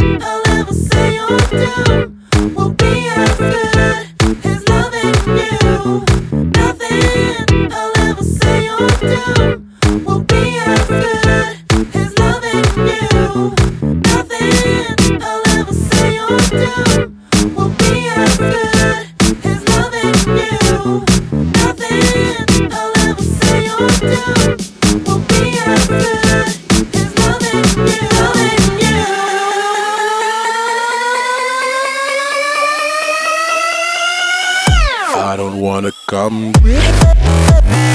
I'll ever say or do will be as good as loving you. Nothing I'll ever say or do will be as good as loving you. Nothing I'll ever say or do will be as good as loving you. Nothing I'll ever say or do will be as good as loving you. Loving you. I don't wanna come.